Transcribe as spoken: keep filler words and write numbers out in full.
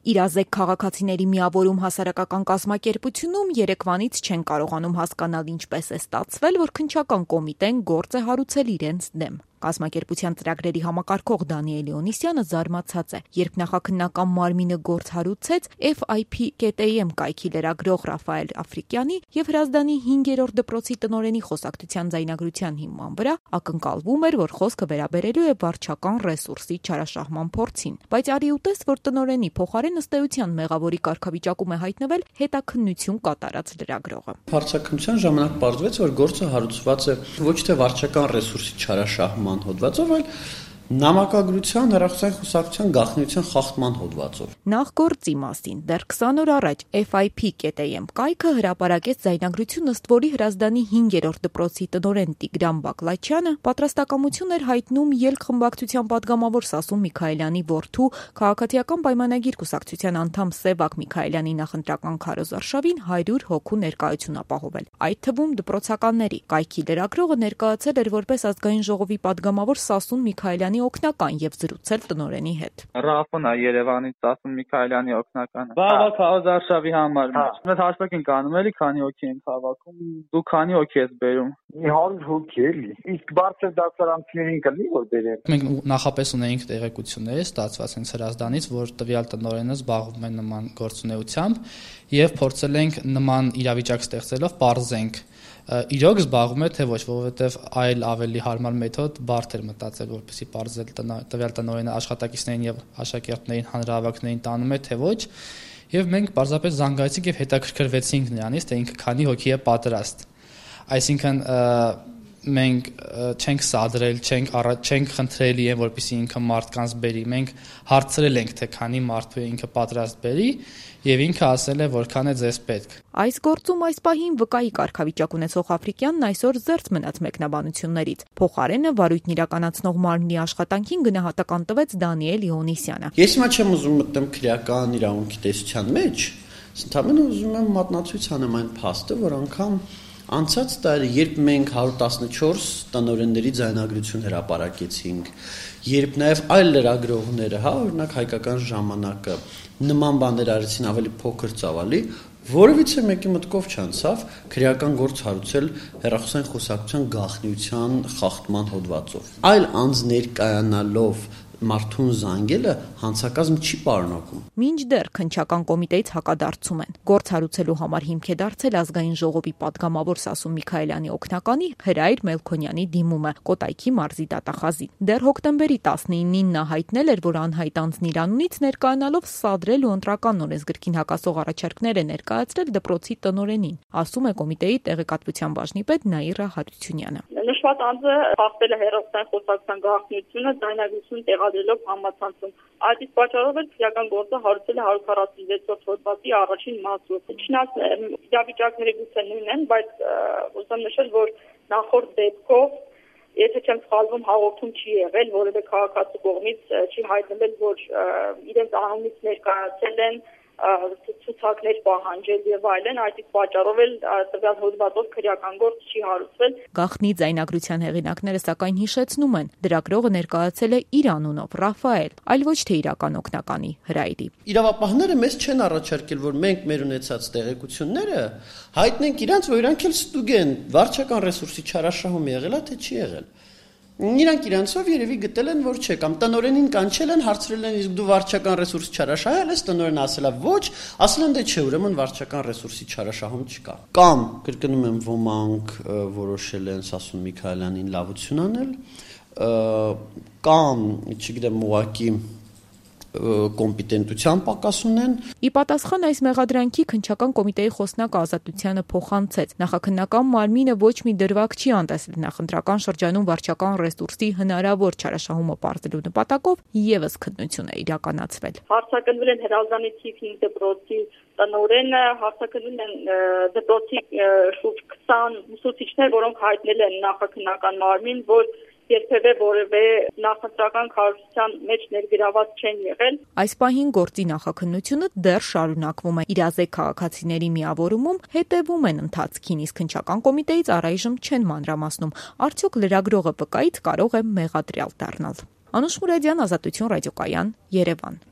Իրազեկ քաղաքացիների միավորում հասարակական կազմակերպությունում երեկվանից չեն կարողանում հասկանալ ինչպես է ստացվել, որ քննչական կոմիտեն գործ է հարուցել իրենց դեմ։ Կազմակերպության ծրագրերի համակարգող Դանիել Լեոնիսյանը զարմացած է, երբ նախաքննական մարմինը գործ հարուցեց F I P K T M կայքի լրագրող Ռաֆայել Աֆրիկյանի եւ Հրազդանի հինգերորդ դպրոցի տնօրենի խոսակցության ձայնագրության հիման վրա, ակնկալվում էր, որ խոսքը վերաբերելու է վարչական ռեսուրսի չարաշահման փորձին, բայց արի ուտես, որ տնօրենի փոխարեն ըստ էության մեղավորի կարգավիճակում է հայտնվել հետաքննություն կատարած լրագրողը։ Վարչակցության ժամանակ պարզվեց, որ գործը հարուցված է ոչ թե վարչական ռեսուրսի չարաշահման հոդվածով, այլ նամակագրության, հեռախոսային խոսակցության գաղտնիության խախտման հոդվածով։ Նախ գործի մասին դեռ քսան օր առաջ F I P K T M կայքը հրապարակեց ձայնագրություն, ըստ որի Հրազդանի հինգերորդ դպրոցի տնօրեն Տիգրան Բակլաչյանը պատրաստակամություն էր հայտնում ելք խմբակցության падգամավոր Սասուն Միքայելյանի որդու քաղաքացիական պայմանագիր կուսակցության անդամ Սևակ Միքայելյանի նախընտրական քարոզարշավին հարյուր հոգու ներկայություն ապահովել, այդ թվում դպրոցականների։ Կայքի լրագրողը ներկայացել էր որպես ազգային ժողովի падգամավոր Սասուն Միքայելյանի օգնական եւ զրուցել տնօրենի հետ։ Ռաֆոնա Երևանից Սասուն Միքայելյանի օգնականը։ Բաղա քարոզարշավի համար։ Մենք հաշվեք ենք անում էլի, քանի հոգի ենք հավաքում։ Դու քանի հոգի ես բերում։ Մի հարյուր հոգի էլի։ Իսկ բարձր դասարանցիներին կլինի որ բերեն։ Մենք նախապես ունեինք տեղեկություններ ստացված հենց Հրազդանից, որ տվյալ տնօրենը զբաղվում է նման գործունեությամբ եւ փորձել ենք նման իրավիճակ ստեղծելով պարզենք իրոք զբաղվում է թե ոչ, որովհետև այլ ավելի հարմար մեթոդ բարդ էր մտածել, որպեսզի պարզել տվյալ տնօրենը աշխատակիցներին եւ աշակերտներին հանրահավաքներին տանում է թե ոչ, եւ մենք պարզապես զանգացինք եւ հետաքրքրվեցինք նրանից, թե ինքը քանի հոգի է պատրաստ։ Այսինքն մենք չենք սադրել, չենք առաջ չենք խնդրել իրեն, որպեսզի ինքը մարդկանց բերի, մենք հարցրել ենք, թե քանի մարդու է ինքը պատրաստ բերի, եւ ինքը ասել է, որքան է ձեզ պետք։ Այս գործում այս պահին վկայի կարգավիճակ ունեցող Աֆրիկյանն այսօր զերծ մնաց մեկնաբանություններից։ Փոխարենը վարույթն իրականացնող մարմնի աշխատանքին գնահատական տվեց Դանիել Լեոնիսյանը։ Ես հիմա չեմ ուզում մտնել քրեական իրավունքի տեսության մեջ, ընդհանրապես ուզում եմ մատնացույց անեմ այն փաստը, որ անգամ անցած տարի, երբ մենք հարյուր տասնչորս տնօրենների ձայնագրություն հրապարակեցինք, երբ նաև այլ լրագրողները, հա, օրինակ Հայկական ժամանակը նման բաներ արեցին ավելի փոքր ծավալի, որևիցե մեկի մտքով չանցավ քրեական գործ հարուցել հեռախոսային խոսակցության գաղտնիության խախտման հոդվածով։ Այլ անձներ կայանալով մարդուն զանգելը հանցակազմ չի պարունակում։ Մինչդեռ քննչական կոմիտեից հակադարձում են։ Գործ հարուցելու համար հիմք է դարձել ազգային ժողովի падգամավոր Սասուն Միքայելյանի օգնականի Հրայր Մելքոնյանի դիմումը Կոտայքի մարզի դատախազին։ Դեռ հոկտեմբերի տասնինին նա հայտնել էր, որ անհայտ անձն իր անունից ներկայանալով սադրել ու ընտրական օրենսգրքին հակասող առաջարկներ է ներկայացրել դպրոցի տնօրենին, ասում է կոմիտեի տեղեկատվության բաժնի պետ Նաիրա Հարությունյանը։ Նշված անձը խախտել է հեռախոսային խոսակցության գաղտնիությունը, ձայնագրություն տեղադրելով համացանցում։ Այդ իսկ պատճառով էլ քրեական գործը հարուցել է հարյուր քառասունվեցորդ հոդվածի առաջին մասով։ Չնայած իրավիճակները գուցե նույնն են, բայց ուզում նշել, որ նախորդ դեպքով, եթե չեմ սխալվում, հաղորդում չի եղել, որևէ քաղաքացու կողմից չի հայտնվել, որ իրենց անունից ներկայացել են ցուցակներ պահանջել եւ այլն, այդ իսկ պատճառով էլ տվյալ հոդվածով քրեական գործ չի հարուցվել։ Գաղտնի ձայնագրության հեղինակները սակայն հիշեցնում են, լրագրողը ներկայացել է իր անունով Ռաֆայել, այլ ոչ թե իրական օգնականի Հրայրի։ Իրավապահները մեզ չեն առաջարկել, որ մենք մեր ունեցած տեղեկությունները հայտնենք իրանց, որ իրանք էլ ստուգ են, վարչական ռեսուրսի չարաշահում եղել է թե չի եղել։ Իրանք իրանցով երևի գտել են, որ չէ, կամ տնօրենին կանչել են, հարցրել են, իսկ դու վարչական ռեսուրս չարաշահել ես, տնօրենը ասել է ոչ, ասել են դե չէ, ուրեմն վարչական ռեսուրսի չարաշահում չկա։ Կամ կրկնում եմ, ոմանք որոշել են Սասուն Միքայելյանին լավություն անել, կամ, չգիտեմ, ուղղակի կոմպետենտության պակաս ունեն։ Ի պատասխան այս մեղադրանքի քննչական կոմիտեի խոսնակը Ազատությանը փոխանցեց. նախաքննական մարմինը ոչ մի դրվագ չի անտեսել նախընտրական շրջանում վարչական ռեսուրսի հնարավոր չարաշահումը պարզելու նպատակով եւս քննություն է իրականացվել։ Հարցակնվել են Հրազդանի թիվ հինգ դպրոցի տնօրենը, հարցակնվել են դպրոցի շուրջ քսան ուսուցիչներ, որոնք հայտնել են նախաքննական մարմին, որ երբևէ որևէ նախընտրական քարոզության մեջ ներգրաված չեն եղել։ Այս պահին գործի նախաքննությունը դեռ շարունակվում է։ Իրազեկ քաղաքացիների միավորումում հետևում են ընթացքին, իսկ քննչական կոմիտեից առայժմ չեն մանրամասնում, արդյոք լրագրողը վկայից կարող է մեղադրյալ դառնալ։ Անուշ Մուրադյան, Ազատություն ռադիոկայան, Երևան։